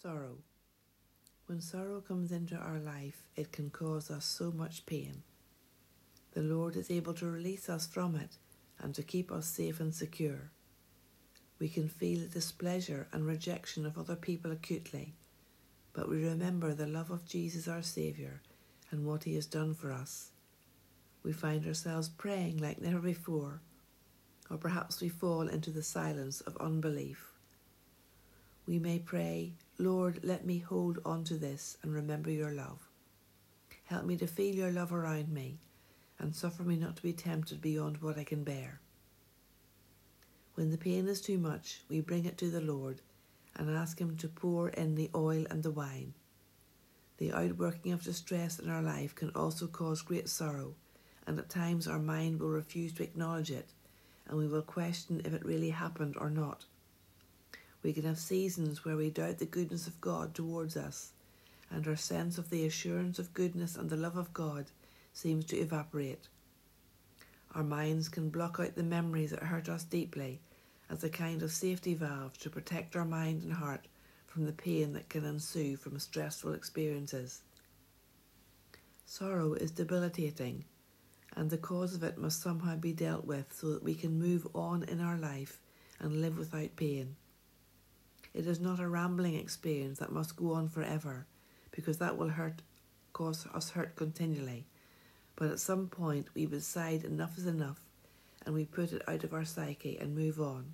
Sorrow. When sorrow comes into our life, it can cause us so much pain. The Lord is able to release us from it and to keep us safe and secure. We can feel the displeasure and rejection of other people acutely, but we remember the love of Jesus our Saviour and what He has done for us. We find ourselves praying like never before, or perhaps we fall into the silence of unbelief. We may pray, "Lord, let me hold on to this and remember your love. Help me to feel your love around me and suffer me not to be tempted beyond what I can bear." When the pain is too much, we bring it to the Lord and ask Him to pour in the oil and the wine. The outworking of distress in our life can also cause great sorrow, and at times our mind will refuse to acknowledge it, and we will question if it really happened or not. We can have seasons where we doubt the goodness of God towards us, and our sense of the assurance of goodness and the love of God seems to evaporate. Our minds can block out the memories that hurt us deeply as a kind of safety valve to protect our mind and heart from the pain that can ensue from stressful experiences. Sorrow is debilitating, and the cause of it must somehow be dealt with so that we can move on in our life and live without pain. It is not a rambling experience that must go on forever, because that will cause us hurt continually. But at some point we decide enough is enough, and we put it out of our psyche and move on.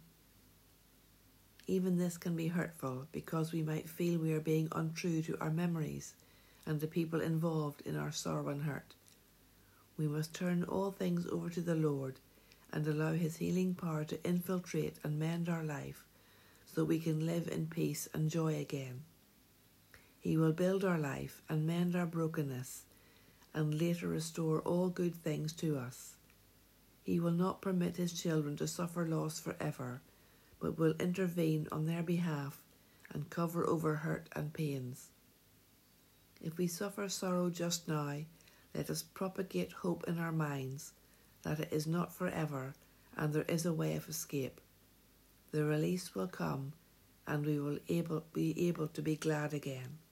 Even this can be hurtful, because we might feel we are being untrue to our memories and the people involved in our sorrow and hurt. We must turn all things over to the Lord and allow His healing power to infiltrate and mend our life, so we can live in peace and joy again. He will build our life and mend our brokenness, and later restore all good things to us. He will not permit His children to suffer loss forever, but will intervene on their behalf and cover over hurt and pains. If we suffer sorrow just now, let us propagate hope in our minds that it is not forever and there is a way of escape. The release will come, and we will be able to be glad again.